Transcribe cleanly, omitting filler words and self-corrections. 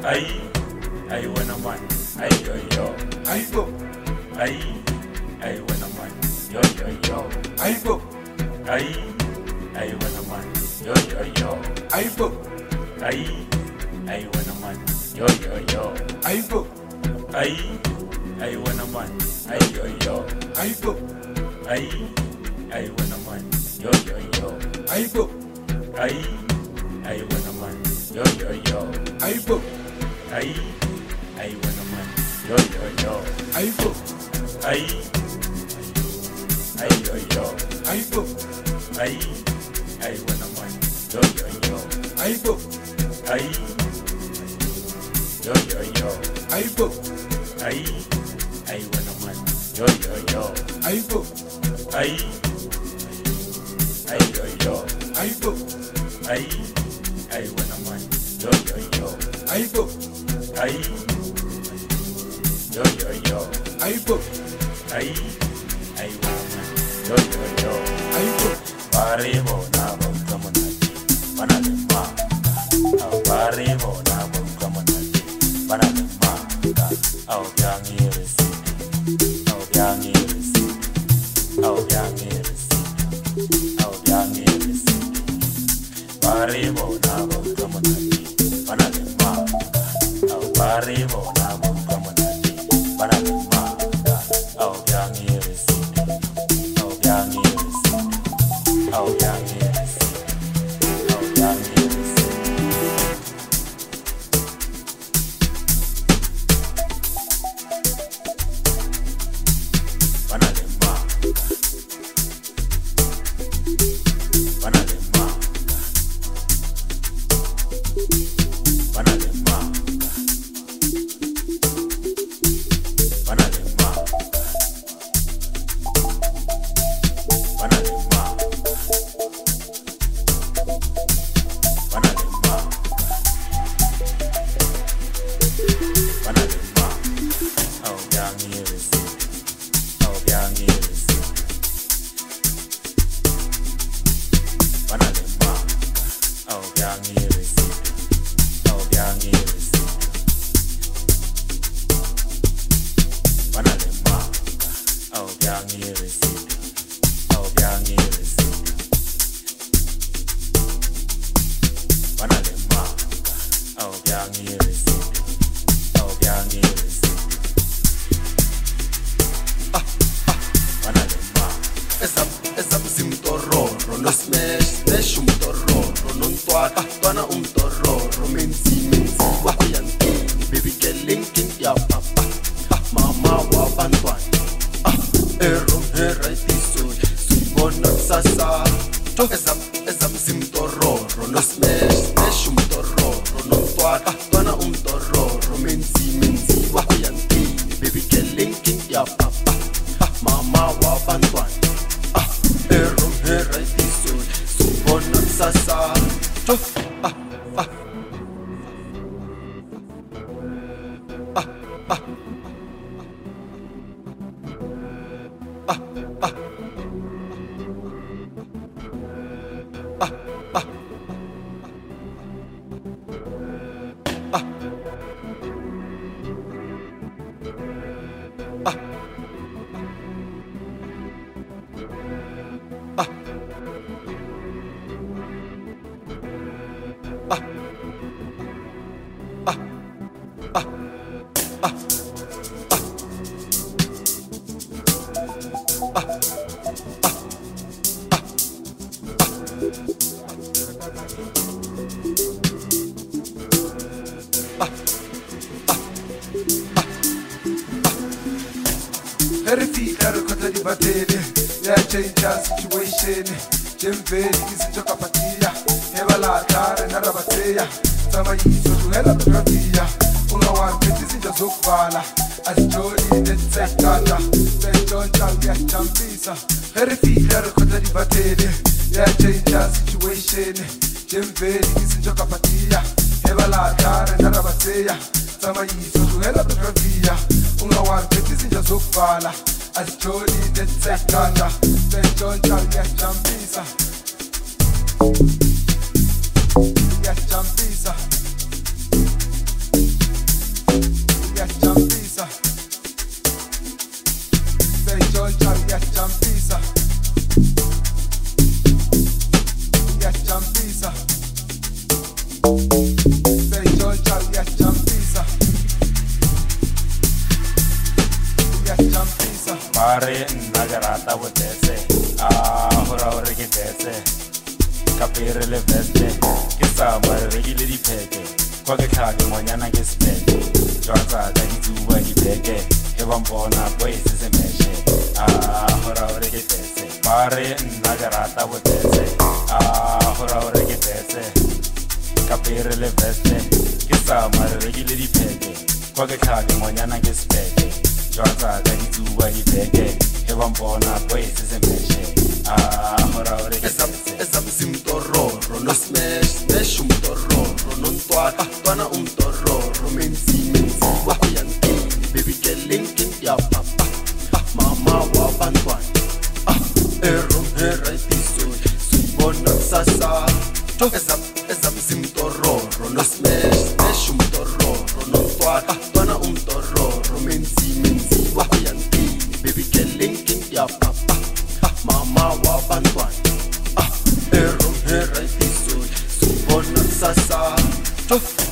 Ay, ay, buena man. Ay, yo. Ay, bo. Ay, ay, buena man. Yo. Ay, bo. Ay, ay, buena man. Yo. Ay, bo. Ay, ay, buena man. Yo. Ay, bo. Ay, ay, buena man. Ay, yo. Ay, bo. Ay, ay, buena man. Yo. Ay, bo. Ay, ay, buena man. Yo. Ay, bo. Ay, ay, buena man. Yo. Ay, bo. Ay, ay, yo. Ay, bo. Ay, ay, buena man. Yo. Ay, bo. Ay, yo. Ay, bo. Ay, ay, buena man. Yo. Ay, bo. Ay, ay, yo. Ay, bo. Ay, ay, buena man. Yo. Ay, bo. Ay, yo. Ay, bo. Ay, ay, buena man. Yo. Ay, bo. Paribo na bangkamunati, panalima. Au paribo na bangkamunati, panalima. Au biangirisi, au biangirisi, au biangirisi, au biangirisi. Paribo na bangkamunati, panalima. Au paribo na bangkamunati, panalima. Au biangirisi, au biangirisi. Oh, young years. Oh, young years. Panalema. Panalema. Panalema. Panalema. Panalema. Esa simtorroro, no smash un torroro, non tuana un torroro, menzi, wahuyantini, baby girl linking ya papa, mama wa bantuan, ero hera itiso, sibona sasa, esa simtorroro, no smash un torroro, non tuana un torroro, menzi, wahuyantini, baby girl linking ya papa, mama wa bantuan. Ero hera itiso, subona sasa. Verifika rikota di batele, ya change situation. Jemveli kisinjoka patia, heba la tare na rabateya. Sama yiso tu hela biografia, unga wante kisinjo zukbala. Asjoli netsekata, benjon changia chambisa. Verifika rikota di batele, ya change situation. Jemveli kisinjoka patia, heba la tare na rabateya. Sama yiso tu hela biografia, unga wante kisinjo zukbala. Asjoli netsekata, benjon changia chambisa. Ya chambisa. Bare nna ke rata botese hora hore ke tese ka pere le veste ke sa mare rekile dipheke kwa ke tlhake ngwanyana ke spete jwatsa ka ditsuba dibeke e ba mpona bo e se semeshe hora hore ke tese bare nna ke rata botese hora hore ke tese ka pere le veste ke sa mare rekile dipheke kwa ke tlhake ngwanyana ke spete jwatsa ka ditsuba dibeke e ba mpona bo e se semeshe hora hore ke tese Esamsimtororo no smash umtororo no ntwana umtororo menzi wakuyantini baby girl linking ya papa mama wa bantwana erom heratiso sibona sasa esamsimtororo no smash umtororo no ntwana umtororo menzi wakuyantini baby girl linking ya papa mama wa bantwana erom heratiso sibona sasa